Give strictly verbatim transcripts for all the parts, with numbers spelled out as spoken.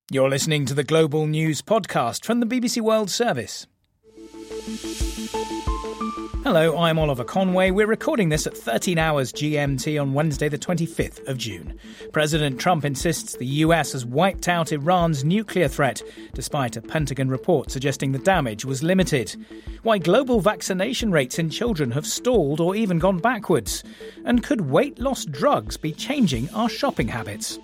You're listening to the Global News Podcast from the B B C World Service. Hello, I'm Oliver Conway. We're recording this at thirteen hours G M T on Wednesday the twenty-fifth of June. President Trump insists the U S has wiped out Iran's nuclear threat, despite a Pentagon report suggesting the damage was limited. Why global vaccination rates in children have stalled or even gone backwards. And could weight loss drugs be changing our shopping habits?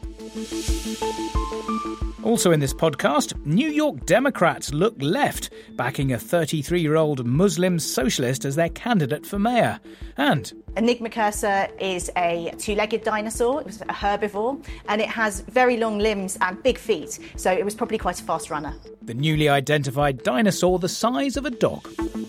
Also in this podcast, New York Democrats look left, backing a thirty-three-year-old Muslim socialist as their candidate for mayor. And Enigmacursor is a two-legged dinosaur. It was a herbivore, and it has very long limbs and big feet, so it was probably quite a fast runner. The newly identified dinosaur the size of a dog.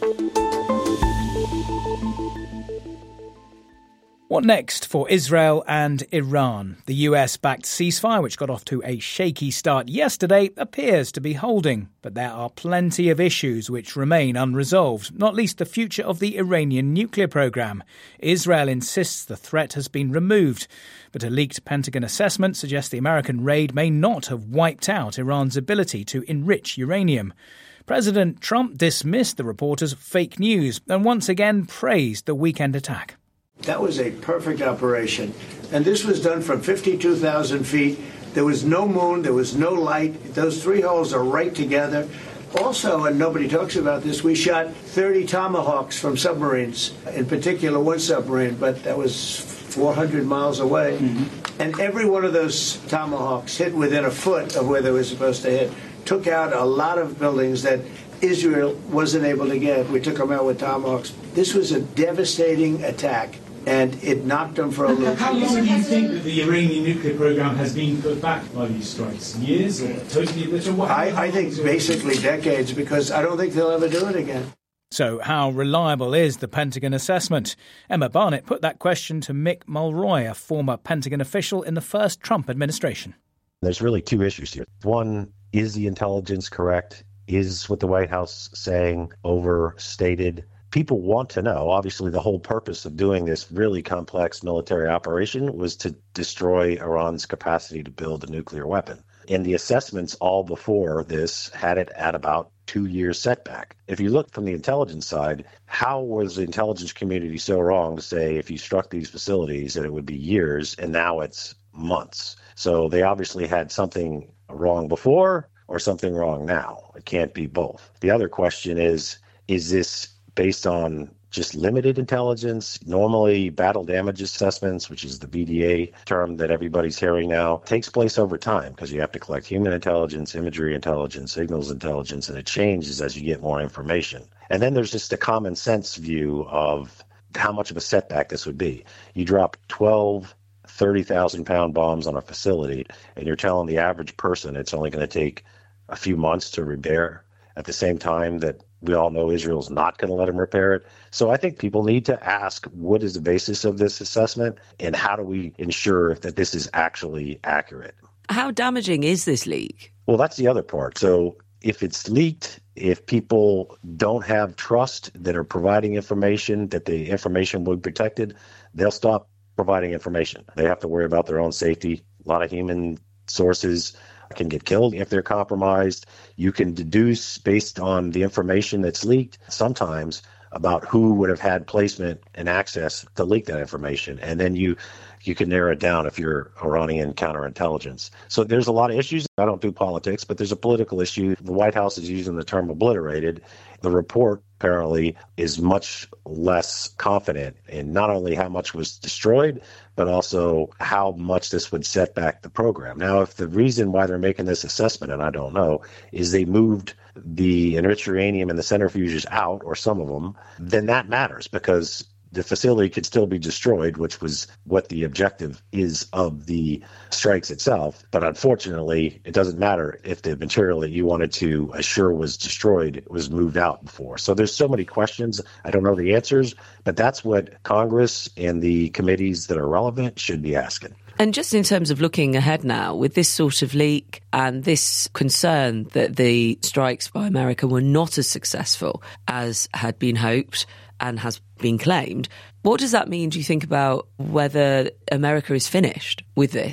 What next for Israel and Iran? The U S-backed ceasefire, which got off to a shaky start yesterday, appears to be holding. But there are plenty of issues which remain unresolved, not least the future of the Iranian nuclear program. Israel insists the threat has been removed, but a leaked Pentagon assessment suggests the American raid may not have wiped out Iran's ability to enrich uranium. President Trump dismissed the report as fake news and once again praised the weekend attack. That was a perfect operation. And this was done from fifty-two thousand feet. There was no moon. There was no light. Those three holes are right together. Also, and nobody talks about this, we shot thirty Tomahawks from submarines, in particular one submarine, but that was four hundred miles away. Mm-hmm. And every one of those Tomahawks hit within a foot of where they were supposed to hit. Took out a lot of buildings that Israel wasn't able to get. We took them out with Tomahawks. This was a devastating attack. And it knocked them for a loop. How long do you think that the Iranian nuclear program has been put back by these strikes? Years or totally obliterated? I, I think basically decades, because I don't think they'll ever do it again. So how reliable is the Pentagon assessment? Emma Barnett put that question to Mick Mulroy, a former Pentagon official in the first Trump administration. There's really two issues here. One, is the intelligence correct? Is what the White House saying overstated? People want to know. Obviously, the whole purpose of doing this really complex military operation was to destroy Iran's capacity to build a nuclear weapon. And the assessments all before this had it at about two years setback. If you look from the intelligence side, how was the intelligence community so wrong to say if you struck these facilities that it would be years and now it's months? So they obviously had something wrong before or something wrong now. It can't be both. The other question is, is this based on just limited intelligence? Normally, battle damage assessments, which is the B D A term that everybody's hearing now, takes place over time because you have to collect human intelligence, imagery intelligence, signals intelligence, and it changes as you get more information. And then there's just a common sense view of how much of a setback this would be. You drop twelve thirty thousand pound bombs on a facility, and you're telling the average person it's only going to take a few months to repair, at the same time that we all know Israel's not going to let them repair it. So I think people need to ask, what is the basis of this assessment, and how do we ensure that this is actually accurate? How damaging is this leak? Well, that's the other part. So if it's leaked, if people don't have trust that are providing information, that the information will be protected, they'll stop providing information. They have to worry about their own safety. A lot of human sources can get killed if they're compromised. You can deduce based on the information that's leaked sometimes about who would have had placement and access to leak that information. And then you you can narrow it down if you're Iranian counterintelligence. So there's a lot of issues. I don't do politics, but there's a political issue. The White House is using the term obliterated. The report apparently is much less confident in not only how much was destroyed, but also how much this would set back the program. Now, if the reason why they're making this assessment, and I don't know, is they moved the enriched uranium and the centrifuges out, or some of them, then that matters because the facility could still be destroyed, which was what the objective is of the strikes itself. But unfortunately, it doesn't matter if the material that you wanted to assure was destroyed was moved out before. So there's so many questions. I don't know the answers, but that's what Congress and the committees that are relevant should be asking. And just in terms of looking ahead now, with this sort of leak and this concern that the strikes by America were not as successful as had been hoped and has been claimed, what does that mean, do you think, about whether America is finished with this?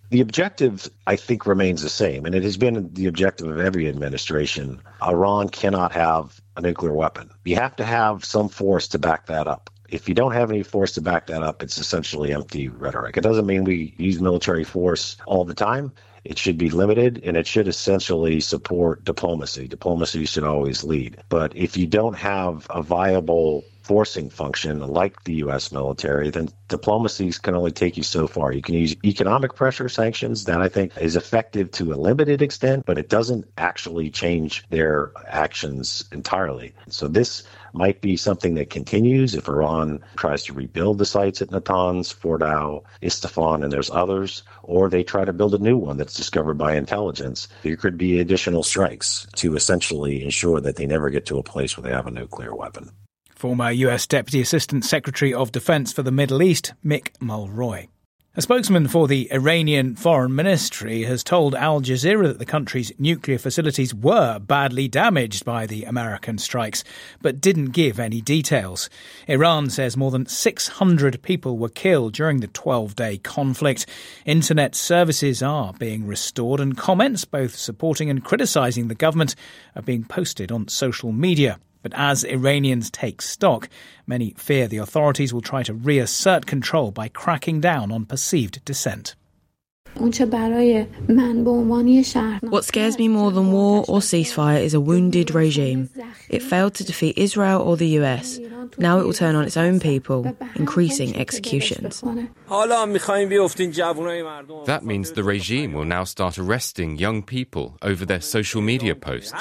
The objective, I think, remains the same, and it has been the objective of every administration. Iran cannot have a nuclear weapon. You have to have some force to back that up. If you don't have any force to back that up, it's essentially empty rhetoric. It doesn't mean we use military force all the time. It should be limited, and it should essentially support diplomacy. Diplomacy should always lead. But if you don't have a viable forcing function like the U S military, then diplomacy can only take you so far. You can use economic pressure, sanctions, that I think is effective to a limited extent, but it doesn't actually change their actions entirely. So this might be something that continues if Iran tries to rebuild the sites at Natanz, Fordow, Isfahan, and there's others, or they try to build a new one that's discovered by intelligence. There could be additional strikes to essentially ensure that they never get to a place where they have a nuclear weapon. Former U S Deputy Assistant Secretary of Defense for the Middle East, Mick Mulroy. A spokesman for the Iranian Foreign Ministry has told Al Jazeera that the country's nuclear facilities were badly damaged by the American strikes, but didn't give any details. Iran says more than six hundred people were killed during the twelve-day conflict. Internet services are being restored, and comments, both supporting and criticising the government, are being posted on social media. But as Iranians take stock, many fear the authorities will try to reassert control by cracking down on perceived dissent. What scares me more than war or ceasefire is a wounded regime. It failed to defeat Israel or the U S. Now it will turn on its own people, increasing executions. That means the regime will now start arresting young people over their social media posts.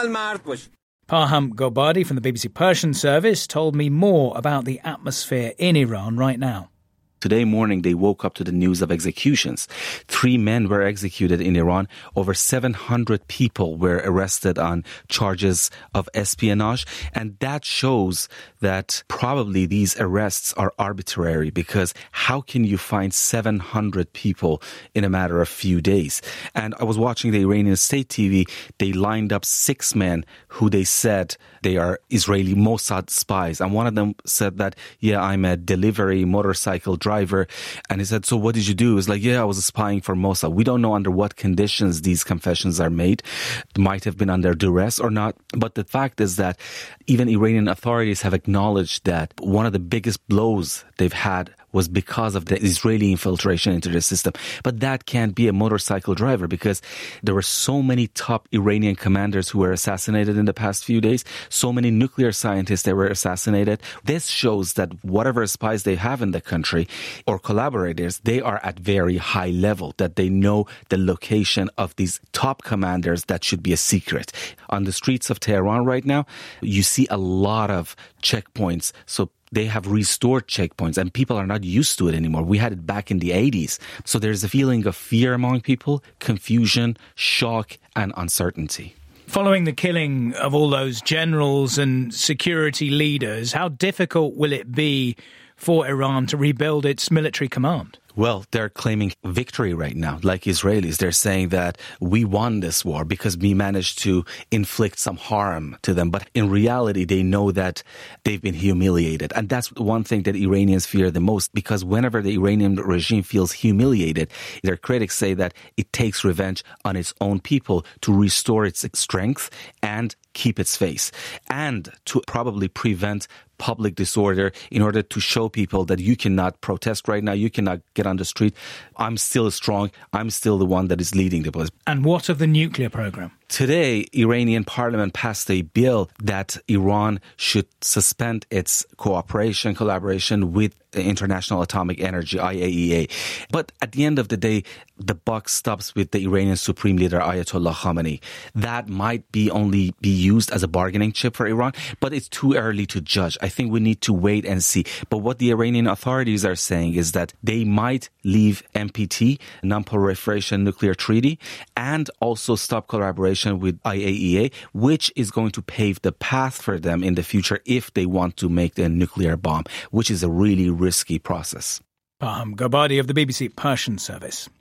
Parham Gobadi from the B B C Persian service told me more about the atmosphere in Iran right now. Today morning, they woke up to the news of executions. Three men were executed in Iran. Over seven hundred people were arrested on charges of espionage. And that shows that probably these arrests are arbitrary, because how can you find seven hundred people in a matter of few days? And I was watching the Iranian state T V. They lined up six men who they said they are Israeli Mossad spies. And one of them said that, yeah, I'm a delivery motorcycle driver. Driver, and he said, so what did you do? He was like, yeah, I was spying for Mossad. We don't know under what conditions these confessions are made. It might have been under duress or not. But the fact is that even Iranian authorities have acknowledged that one of the biggest blows they've had was because of the Israeli infiltration into the system. But that can't be a motorcycle driver, because there were so many top Iranian commanders who were assassinated in the past few days, so many nuclear scientists that were assassinated. This shows that whatever spies they have in the country or collaborators, they are at very high level, that they know the location of these top commanders that should be a secret. On the streets of Tehran right now, you see a lot of checkpoints. So they have restored checkpoints, and people are not used to it anymore. We had it back in the eighties. So there's a feeling of fear among people, confusion, shock, and uncertainty. Following the killing of all those generals and security leaders, how difficult will it be for Iran to rebuild its military command? Well, they're claiming victory right now, like Israelis. They're saying that we won this war because we managed to inflict some harm to them. But in reality, they know that they've been humiliated. And that's one thing that Iranians fear the most, because whenever the Iranian regime feels humiliated, their critics say that it takes revenge on its own people to restore its strength and keep its face, and to probably prevent public disorder in order to show people that you cannot protest right now, you cannot get on the street. I'm still strong. I'm still the one that is leading the place. And what of the nuclear program? Today, Iranian parliament passed a bill that Iran should suspend its cooperation, collaboration with the International Atomic Energy, I A E A. But at the end of the day, the buck stops with the Iranian Supreme Leader, Ayatollah Khamenei. That might be only be used as a bargaining chip for Iran, but it's too early to judge. I think we need to wait and see. But what the Iranian authorities are saying is that they might leave N P T, Non-Proliferation Nuclear Treaty, and also stop collaboration with I A E A, which is going to pave the path for them in the future if they want to make the nuclear bomb, which is a really risky process. Parham Gobadi of the B B C Persian service.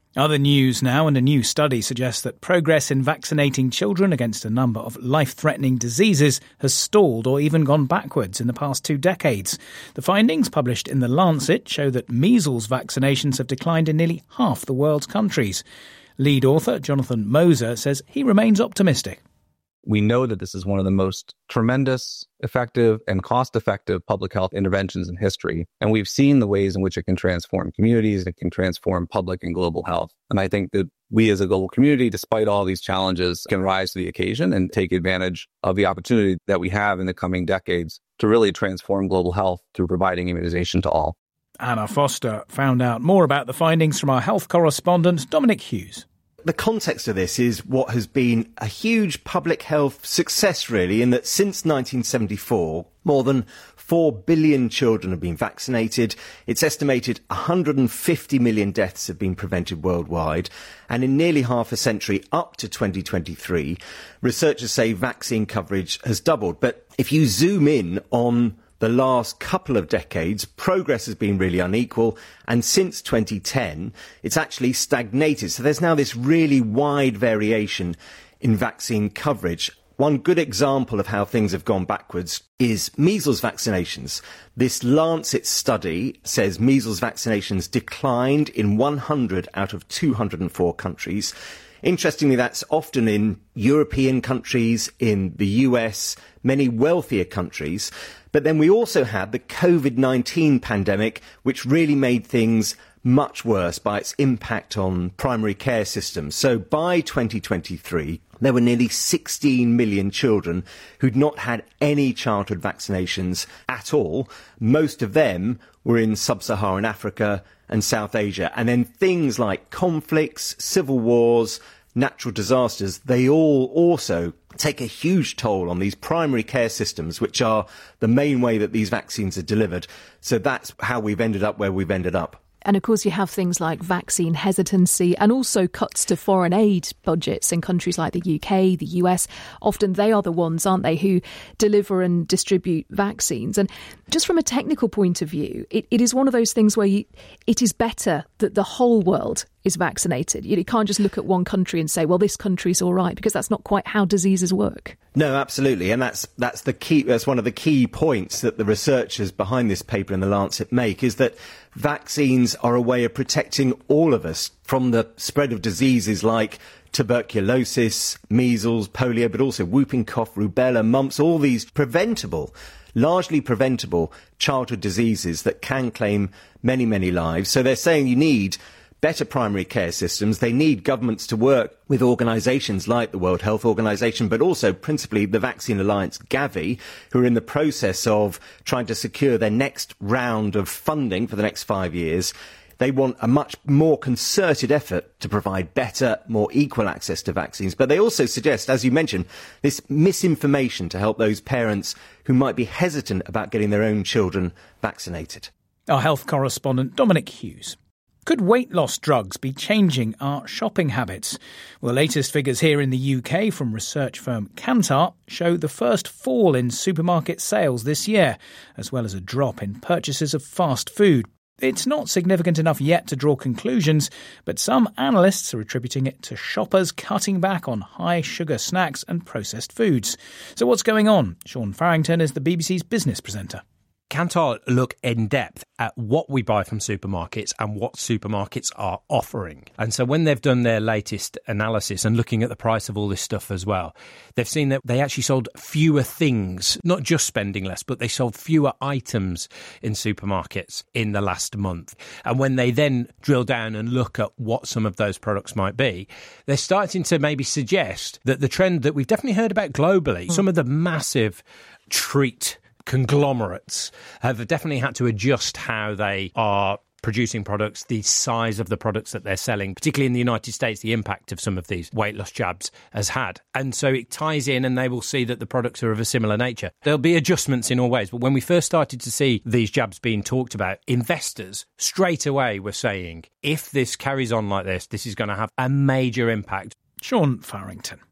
Other news now, and a new study suggests that progress in vaccinating children against a number of life-threatening diseases has stalled or even gone backwards in the past two decades. The findings, published in The Lancet, show that measles vaccinations have declined in nearly half the world's countries. Lead author Jonathan Moser says he remains optimistic. We know that this is one of the most tremendous, effective, and cost-effective public health interventions in history. And we've seen the ways in which it can transform communities, it can transform public and global health. And I think that we as a global community, despite all these challenges, can rise to the occasion and take advantage of the opportunity that we have in the coming decades to really transform global health through providing immunization to all. Anna Foster found out more about the findings from our health correspondent, Dominic Hughes. The context of this is what has been a huge public health success, really, in that since nineteen seventy-four, more than four billion children have been vaccinated. It's estimated one hundred fifty million deaths have been prevented worldwide. And in nearly half a century, up to twenty twenty-three, researchers say vaccine coverage has doubled. But if you zoom in on the last couple of decades, progress has been really unequal, and since twenty ten, it's actually stagnated. So there's now this really wide variation in vaccine coverage. One good example of how things have gone backwards is measles vaccinations. This Lancet study says measles vaccinations declined in one hundred out of two hundred four countries. Interestingly, that's often in European countries, in the U S, many wealthier countries. But then we also had the COVID nineteen pandemic, which really made things much worse by its impact on primary care systems. So by twenty twenty-three, there were nearly sixteen million children who'd not had any childhood vaccinations at all. Most of them were in sub-Saharan Africa and South Asia. And then things like conflicts, civil wars, natural disasters, they all also take a huge toll on these primary care systems, which are the main way that these vaccines are delivered. So that's how we've ended up where we've ended up. And of course, you have things like vaccine hesitancy and also cuts to foreign aid budgets in countries like the U K, the U S. Often they are the ones, aren't they, who deliver and distribute vaccines. And just from a technical point of view, it, it is one of those things where you, it is better that the whole world is vaccinated. You can't just look at one country and say, well, this country's all right, because that's not quite how diseases work. No, absolutely. And that's that's the key. That's one of the key points that the researchers behind this paper in The Lancet make, is that vaccines are a way of protecting all of us from the spread of diseases like tuberculosis, measles, polio, but also whooping cough, rubella, mumps, all these preventable, largely preventable childhood diseases that can claim many, many lives. So they're saying you need better primary care systems. They need governments to work with organisations like the World Health Organization, but also principally the Vaccine Alliance, Gavi, who are in the process of trying to secure their next round of funding for the next five years. They want a much more concerted effort to provide better, more equal access to vaccines. But they also suggest, as you mentioned, this misinformation to help those parents who might be hesitant about getting their own children vaccinated. Our health correspondent, Dominic Hughes. Could weight loss drugs be changing our shopping habits? Well, the latest figures here in the U K from research firm Kantar show the first fall in supermarket sales this year, as well as a drop in purchases of fast food. It's not significant enough yet to draw conclusions, but some analysts are attributing it to shoppers cutting back on high-sugar snacks and processed foods. So what's going on? Sean Farrington is the B B C's business presenter. Kantar look in depth at what we buy from supermarkets and what supermarkets are offering. And so when they've done their latest analysis and looking at the price of all this stuff as well, they've seen that they actually sold fewer things, not just spending less, but they sold fewer items in supermarkets in the last month. And when they then drill down and look at what some of those products might be, they're starting to maybe suggest that the trend that we've definitely heard about globally, mm. some of the massive treat conglomerates have definitely had to adjust how they are producing products, the size of the products that they're selling, particularly in the United States, the impact of some of these weight loss jabs has had. And so it ties in and they will see that the products are of a similar nature. There'll be adjustments in all ways. But when we first started to see these jabs being talked about, investors straight away were saying, if this carries on like this, this is going to have a major impact. Sean Farrington.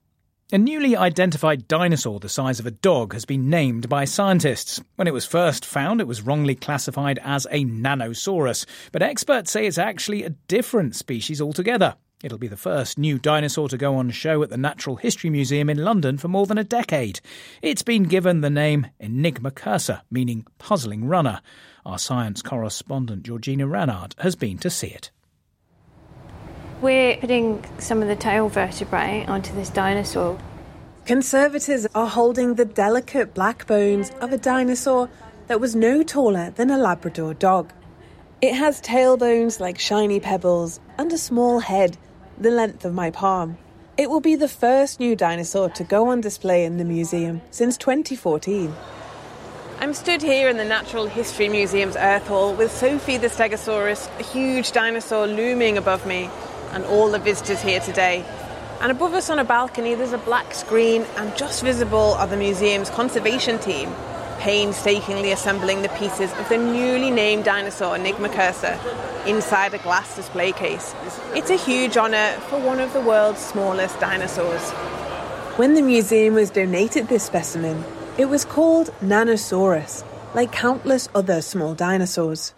A newly identified dinosaur the size of a dog has been named by scientists. When it was first found, it was wrongly classified as a Nanosaurus, but experts say it's actually a different species altogether. It'll be the first new dinosaur to go on show at the Natural History Museum in London for more than a decade. It's been given the name Enigmacursor, meaning puzzling runner. Our science correspondent Georgina Ranard has been to see it. We're putting some of the tail vertebrae onto this dinosaur. Conservators are holding the delicate black bones of a dinosaur that was no taller than a Labrador dog. It has tailbones like shiny pebbles and a small head, the length of my palm. It will be the first new dinosaur to go on display in the museum since twenty fourteen. I'm stood here in the Natural History Museum's Earth Hall with Sophie the Stegosaurus, a huge dinosaur looming above me, and all the visitors here today. And above us on a balcony there's a black screen, and just visible are the museum's conservation team, painstakingly assembling the pieces of the newly named dinosaur Enigmacursor inside a glass display case. It's a huge honour for one of the world's smallest dinosaurs. When the museum was donated this specimen, it was called Nanosaurus, like countless other small dinosaurs.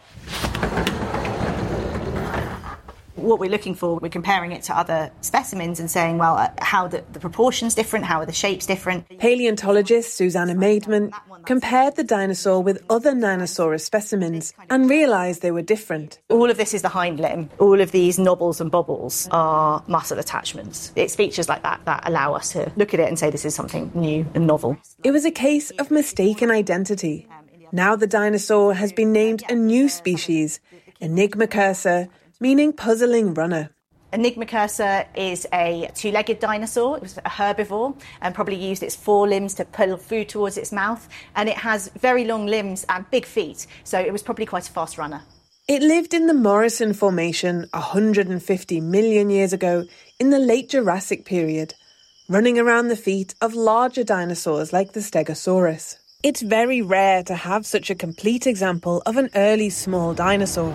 What we're looking for, we're comparing it to other specimens and saying, well, uh, how the, the proportions different, how are the shapes different? Paleontologist Susanna Maidman compared the dinosaur with other Nanosaurus specimens and realised they were different. All of this is the hind limb. All of these knobbles and bobbles are muscle attachments. It's features like that that allow us to look at it and say this is something new and novel. It was a case of mistaken identity. Now the dinosaur has been named a new species, Enigmacursor, meaning puzzling runner. Enigmacursor is a two-legged dinosaur. It was a herbivore and probably used its forelimbs to pull food towards its mouth. And it has very long limbs and big feet, so it was probably quite a fast runner. It lived in the Morrison Formation one hundred fifty million years ago in the late Jurassic period, running around the feet of larger dinosaurs like the Stegosaurus. It's very rare to have such a complete example of an early small dinosaur.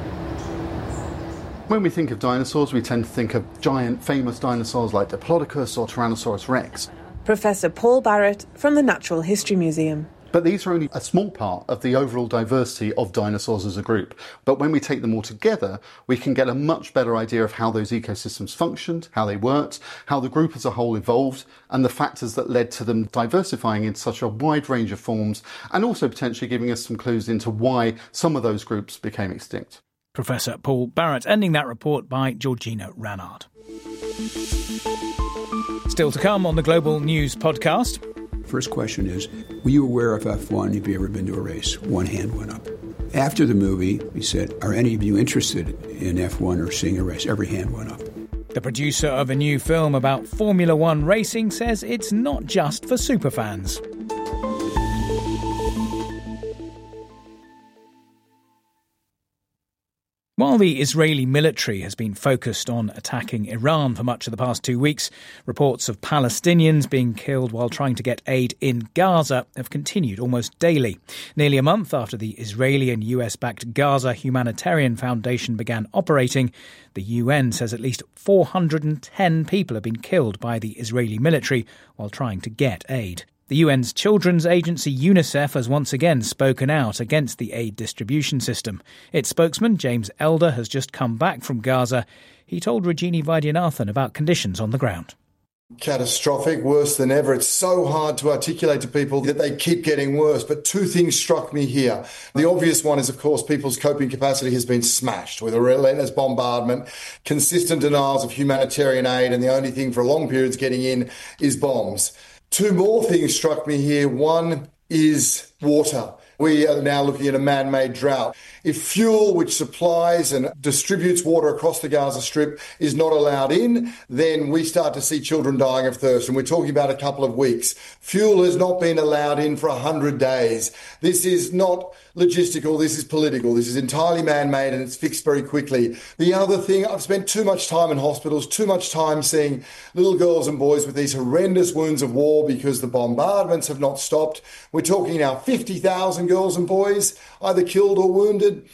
When we think of dinosaurs, we tend to think of giant, famous dinosaurs like Diplodocus or Tyrannosaurus rex. Professor Paul Barrett from the Natural History Museum. But these are only a small part of the overall diversity of dinosaurs as a group. But when we take them all together, we can get a much better idea of how those ecosystems functioned, how they worked, how the group as a whole evolved, and the factors that led to them diversifying in such a wide range of forms, and also potentially giving us some clues into why some of those groups became extinct. Professor Paul Barrett, ending that report by Georgina Ranard. Still to come on the Global News podcast. First question is, were you aware of F one? Have you ever been to a race? One hand went up. After the movie, we said, are any of you interested in F one or seeing a race? Every hand went up. The producer of a new film about Formula One racing says it's not just for superfans. While the Israeli military has been focused on attacking Iran for much of the past two weeks, reports of Palestinians being killed while trying to get aid in Gaza have continued almost daily. Nearly a month after the Israeli and U S-backed Gaza Humanitarian Foundation began operating, the U N says at least four hundred ten people have been killed by the Israeli military while trying to get aid. The U N's children's agency UNICEF has once again spoken out against the aid distribution system. Its spokesman, James Elder, has just come back from Gaza. He told Rajini Vaidyanathan about conditions on the ground. Catastrophic, worse than ever. It's so hard to articulate to people that they keep getting worse. But two things struck me here. The obvious one is, of course, people's coping capacity has been smashed with a relentless bombardment, consistent denials of humanitarian aid, and the only thing for long periods getting in is bombs. Two more things struck me here. One is water. We are now looking at a man-made drought. If fuel, which supplies and distributes water across the Gaza Strip, is not allowed in, then we start to see children dying of thirst. And we're talking about a couple of weeks. Fuel has not been allowed in for one hundred days. This is not logistical. This is political. This is entirely man-made, and it's fixed very quickly. The other thing, I've spent too much time in hospitals, too much time seeing little girls and boys with these horrendous wounds of war because the bombardments have not stopped. We're talking now fifty thousand girls and boys either killed or wounded.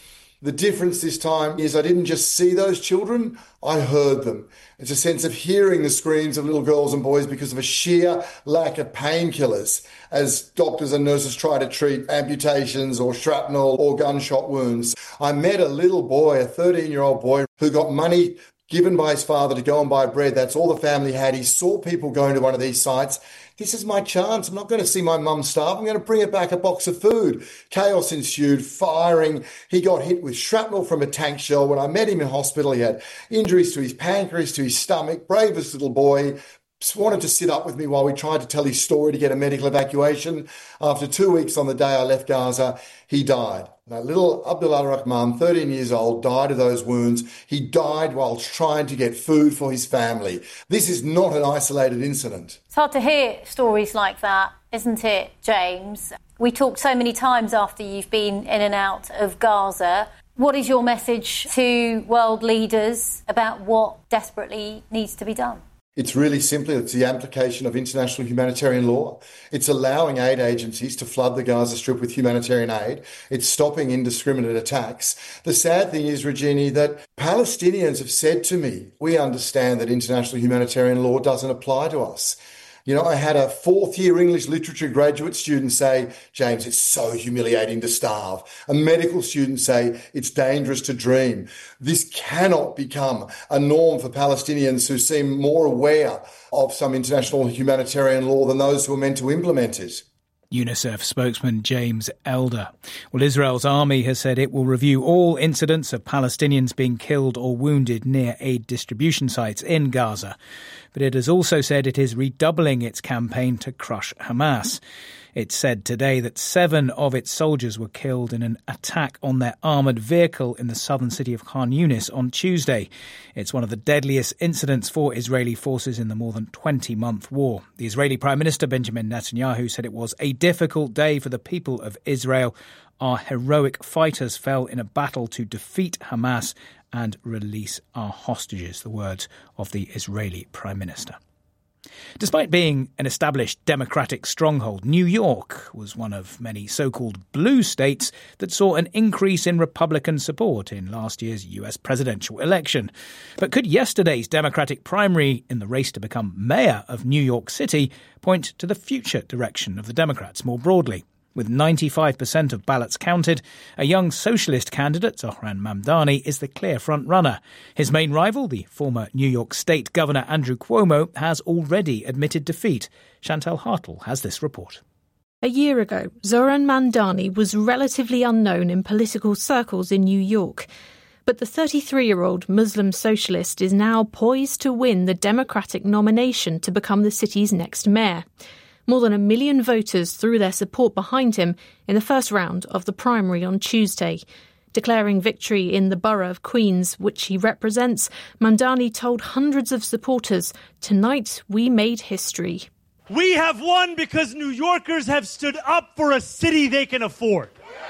The difference this time is I didn't just see those children, I heard them. It's a sense of hearing the screams of little girls and boys because of a sheer lack of painkillers as doctors and nurses try to treat amputations or shrapnel or gunshot wounds. I met a little boy, a thirteen-year-old boy, who got money given by his father to go and buy bread. That's all the family had. He saw people going to one of these sites. This is my chance. I'm not going to see my mum starve. I'm going to bring her back a box of food. Chaos ensued, firing. He got hit with shrapnel from a tank shell. When I met him in hospital, he had injuries to his pancreas, to his stomach. Bravest little boy. Just wanted to sit up with me while we tried to tell his story to get a medical evacuation. After two weeks on the day I left Gaza, he died. Now, little Abdullah Rahman, thirteen years old, died of those wounds. He died while trying to get food for his family. This is not an isolated incident. It's hard to hear stories like that, isn't it, James? We talked so many times after you've been in and out of Gaza. What is your message to world leaders about what desperately needs to be done? It's really simple. It's the application of international humanitarian law. It's allowing aid agencies to flood the Gaza Strip with humanitarian aid. It's stopping indiscriminate attacks. The sad thing is, Regina, that Palestinians have said to me, we understand that international humanitarian law doesn't apply to us. You know, I had a fourth year English literature graduate student say, James, it's so humiliating to starve. A medical student say, it's dangerous to dream. This cannot become a norm for Palestinians who seem more aware of some international humanitarian law than those who are meant to implement it. UNICEF spokesman James Elder. Well, Israel's army has said it will review all incidents of Palestinians being killed or wounded near aid distribution sites in Gaza. But it has also said it is redoubling its campaign to crush Hamas. It said today that seven of its soldiers were killed in an attack on their armoured vehicle in the southern city of Khan Yunis on Tuesday. It's one of the deadliest incidents for Israeli forces in the more than twenty-month war. The Israeli Prime Minister Benjamin Netanyahu said it was a difficult day for the people of Israel. Our heroic fighters fell in a battle to defeat Hamas and release our hostages, the words of the Israeli Prime Minister. Despite being an established Democratic stronghold, New York was one of many so-called blue states that saw an increase in Republican support in last year's U S presidential election. But could yesterday's Democratic primary in the race to become mayor of New York City point to the future direction of the Democrats more broadly? With ninety-five percent of ballots counted, a young socialist candidate, Zohran Mamdani, is the clear front-runner. His main rival, the former New York State Governor Andrew Cuomo, has already admitted defeat. Chantal Hartle has this report. A year ago, Zohran Mamdani was relatively unknown in political circles in New York. But the thirty-three-year-old Muslim socialist is now poised to win the Democratic nomination to become the city's next mayor. More than a million voters threw their support behind him in the first round of the primary on Tuesday. Declaring victory in the borough of Queens, which he represents, Mamdani told hundreds of supporters, "Tonight we made history." We have won because New Yorkers have stood up for a city they can afford.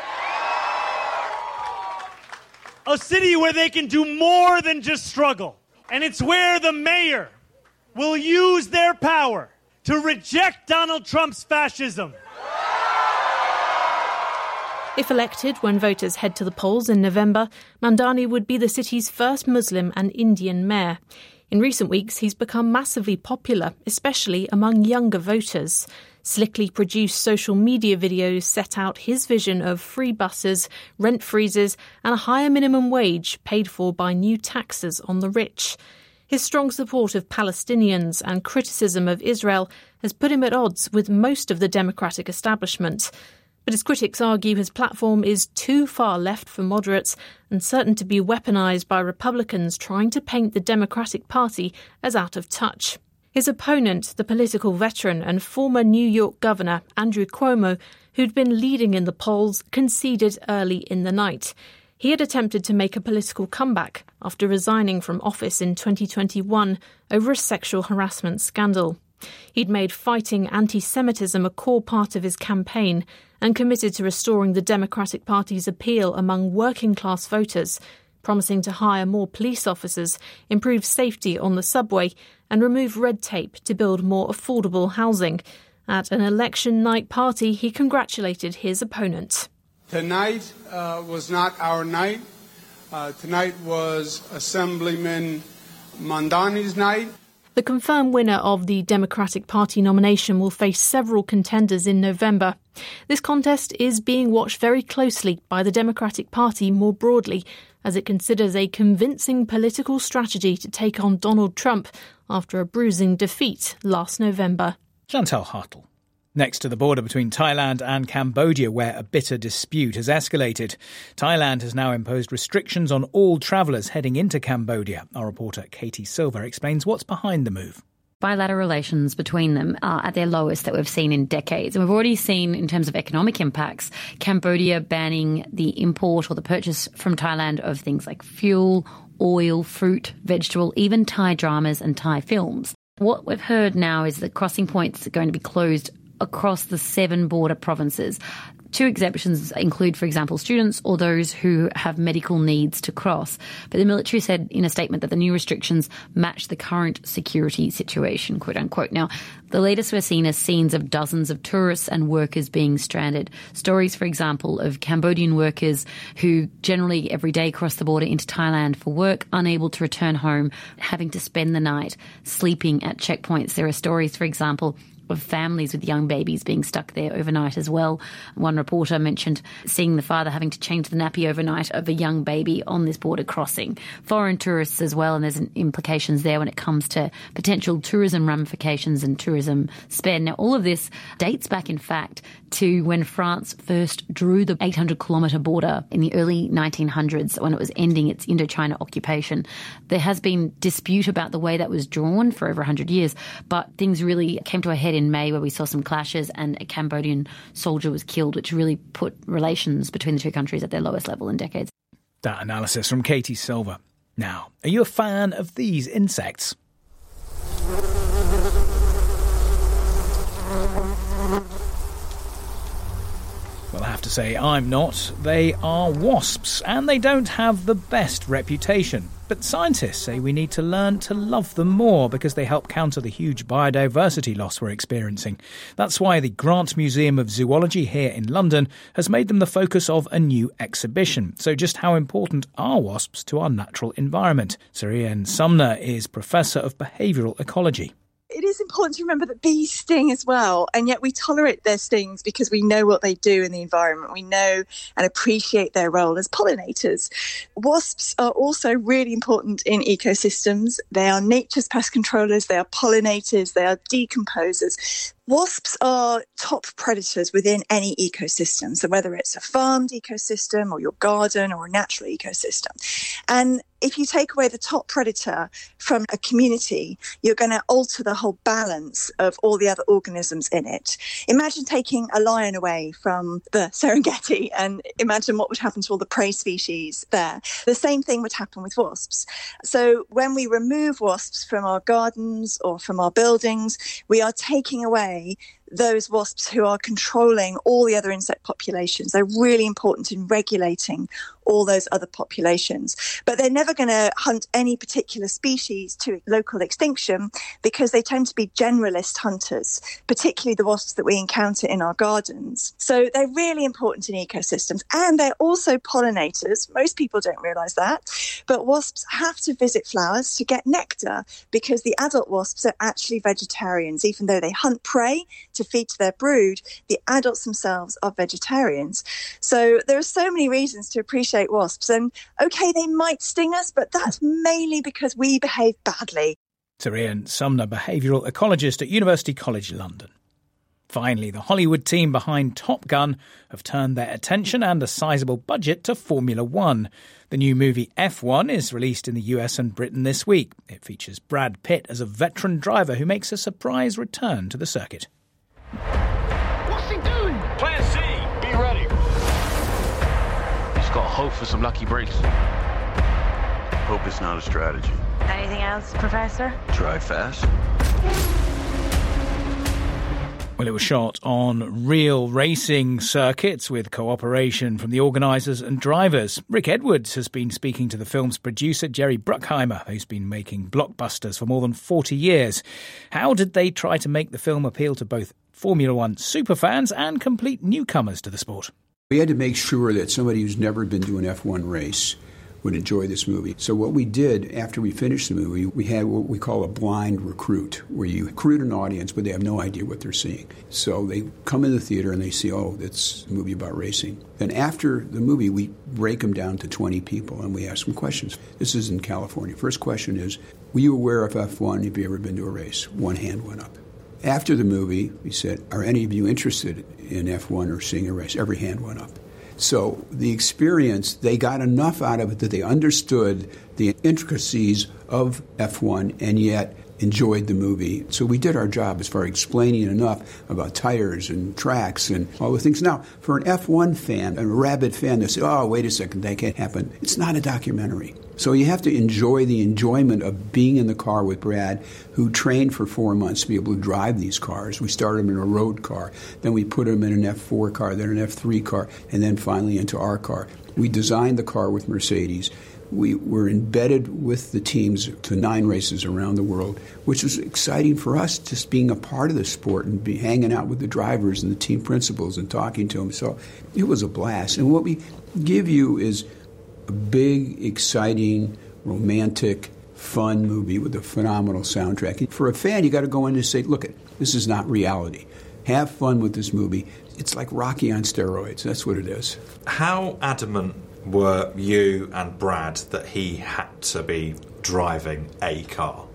A city where they can do more than just struggle. And it's where the mayor will use their power to reject Donald Trump's fascism. If elected, when voters head to the polls in November, Mamdani would be the city's first Muslim and Indian mayor. In recent weeks, he's become massively popular, especially among younger voters. Slickly produced social media videos set out his vision of free buses, rent freezes, and a higher minimum wage paid for by new taxes on the rich. His strong support of Palestinians and criticism of Israel has put him at odds with most of the Democratic establishment. But his critics argue his platform is too far left for moderates and certain to be weaponised by Republicans trying to paint the Democratic Party as out of touch. His opponent, the political veteran and former New York Governor Andrew Cuomo, who'd been leading in the polls, conceded early in the night. He had attempted to make a political comeback after resigning from office in twenty twenty-one over a sexual harassment scandal. He'd made fighting anti-Semitism a core part of his campaign and committed to restoring the Democratic Party's appeal among working-class voters, promising to hire more police officers, improve safety on the subway and remove red tape to build more affordable housing. At an election night party, he congratulated his opponent. Tonight uh, was not our night. Uh, tonight was Assemblyman Mamdani's night. The confirmed winner of the Democratic Party nomination will face several contenders in November. This contest is being watched very closely by the Democratic Party more broadly, as it considers a convincing political strategy to take on Donald Trump after a bruising defeat last November. Chantal Hartle. Next to the border between Thailand and Cambodia, where a bitter dispute has escalated. Thailand has now imposed restrictions on all travellers heading into Cambodia. Our reporter Katie Silver explains what's behind the move. Bilateral relations between them are at their lowest that we've seen in decades. And we've already seen, in terms of economic impacts, Cambodia banning the import or the purchase from Thailand of things like fuel, oil, fruit, vegetable, even Thai dramas and Thai films. What we've heard now is that crossing points are going to be closed across the seven border provinces. Two exemptions include, for example, students or those who have medical needs to cross. But the military said in a statement that the new restrictions match the current security situation, quote unquote. Now, the latest we're seeing is scenes of dozens of tourists and workers being stranded. Stories, for example, of Cambodian workers who generally every day cross the border into Thailand for work, unable to return home, having to spend the night sleeping at checkpoints. There are stories, for example, of families with young babies being stuck there overnight as well. One reporter mentioned seeing the father having to change the nappy overnight of a young baby on this border crossing. Foreign tourists as well, and there's implications there when it comes to potential tourism ramifications and tourism spend. Now, all of this dates back, in fact, to when France first drew the eight hundred kilometre border in the early nineteen hundreds when it was ending its Indochina occupation. There has been dispute about the way that was drawn for over one hundred years, but things really came to a head in May where we saw some clashes and a Cambodian soldier was killed, which really put relations between the two countries at their lowest level in decades. That analysis from Katie Silver. Now, are you a fan of these insects? Well, I have to say I'm not. They are wasps, and they don't have the best reputation. But scientists say we need to learn to love them more because they help counter the huge biodiversity loss we're experiencing. That's why the Grant Museum of Zoology here in London has made them the focus of a new exhibition. So just how important are wasps to our natural environment? Sir-Ian Sumner is Professor of Behavioural Ecology. It is important to remember that bees sting as well, and yet we tolerate their stings because we know what they do in the environment. We know and appreciate their role as pollinators. Wasps are also really important in ecosystems. They are nature's pest controllers, they are pollinators, they are decomposers. Wasps are top predators within any ecosystem, so whether it's a farmed ecosystem or your garden or a natural ecosystem. And if you take away the top predator from a community, you're going to alter the whole balance of all the other organisms in it. Imagine taking a lion away from the Serengeti and imagine what would happen to all the prey species there. The same thing would happen with wasps. So when we remove wasps from our gardens or from our buildings, we are taking away those wasps who are controlling all the other insect populations. They're really important in regulating all those other populations. But they're never going to hunt any particular species to local extinction because they tend to be generalist hunters, particularly the wasps that we encounter in our gardens. So they're really important in ecosystems, and they're also pollinators. Most people don't realise that, but wasps have to visit flowers to get nectar because the adult wasps are actually vegetarians. Even though they hunt prey to feed to their brood, the adults themselves are vegetarians. So there are so many reasons to appreciate wasps, and okay, they might sting us, but that's mainly because we behave badly. Sir-Ian Sumner, behavioural ecologist at University College London. Finally, the Hollywood team behind Top Gun have turned their attention and a sizable budget to Formula One. The new movie F one is released in the U S and Britain this week. It features Brad Pitt as a veteran driver who makes a surprise return to the circuit. What's he doing? Plan C. Be ready. He's got hope for some lucky breaks. Hope is not a strategy. Anything else, Professor? Try fast. Well, it was shot on real racing circuits with cooperation from the organisers and drivers. Rick Edwards has been speaking to the film's producer, Jerry Bruckheimer, who's been making blockbusters for more than forty years. How did they try to make the film appeal to both Formula One superfans and complete newcomers to the sport? We had to make sure that somebody who's never been to an F one race would enjoy this movie. So what we did after we finished the movie, we had what we call a blind recruit, where you recruit an audience, but they have no idea what they're seeing. So they come in the theater and they see, oh, that's a movie about racing. Then after the movie, we break them down to twenty people and we ask them questions. This is in California. First question is, were you aware of F one? Have you ever been to a race? One hand went up. After the movie, we said, are any of you interested in F one or seeing a race? Every hand went up. So the experience, they got enough out of it that they understood the intricacies of F one and yet enjoyed the movie. So we did our job as far as explaining enough about tires and tracks and all the things. Now, for an F one fan, a rabid fan, they say, oh, wait a second, that can't happen. It's not a documentary. So you have to enjoy the enjoyment of being in the car with Brad, who trained for four months to be able to drive these cars. We started him in a road car. Then we put him in an F four car, then an F three car, and then finally into our car. We designed the car with Mercedes. We were embedded with the teams to nine races around the world, which was exciting for us, just being a part of the sport and be hanging out with the drivers and the team principals and talking to them. So it was a blast. And what we give you is a big, exciting, romantic, fun movie with a phenomenal soundtrack. For a fan, you got to go in and say, look, this is not reality. Have fun with this movie. It's like Rocky on steroids. That's what it is. How adamant were you and Brad that he had to be driving a car?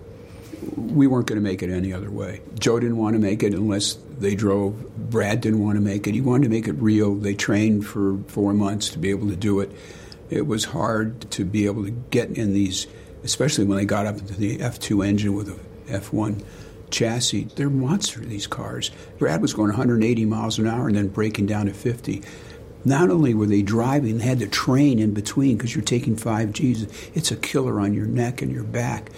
We weren't going to make it any other way. Joe didn't want to make it unless they drove. Brad didn't want to make it. He wanted to make it real. They trained for four months to be able to do it. It was hard to be able to get in these, especially when they got up into the F two engine with a F one chassis. They're monster, these cars. Brad was going one hundred eighty miles an hour and then breaking down to fifty. Not only were they driving, they had to train in between because you're taking five Gs. It's a killer on your neck and your back.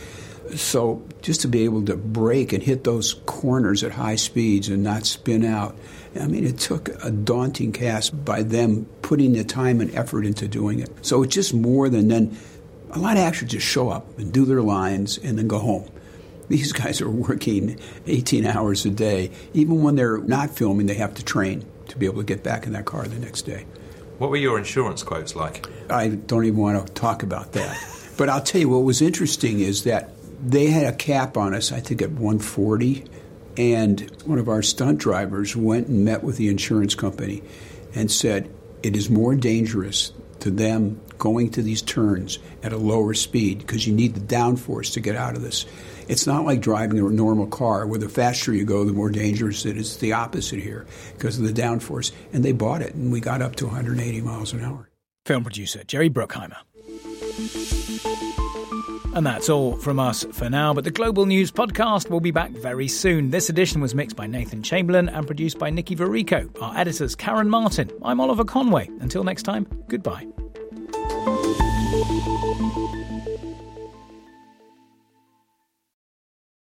So just to be able to brake and hit those corners at high speeds and not spin out, I mean, it took a daunting task by them putting the time and effort into doing it. So it's just more than then. A lot of actors just show up and do their lines and then go home. These guys are working eighteen hours a day. Even when they're not filming, they have to train to be able to get back in that car the next day. What were your insurance quotes like? I don't even want to talk about that. But I'll tell you what was interesting is that they had a cap on us, I think at one forty, and one of our stunt drivers went and met with the insurance company and said it is more dangerous to them going to these turns at a lower speed because you need the downforce to get out of this. It's not like driving a normal car where the faster you go, the more dangerous it is. It's the opposite here because of the downforce. And they bought it, and we got up to one hundred eighty miles an hour. Film producer Jerry Bruckheimer. And that's all from us for now, but the Global News Podcast will be back very soon. This edition was mixed by Nathan Chamberlain and produced by Nikki Varico. Our editors Karen Martin. I'm Oliver Conway. Until next time, goodbye.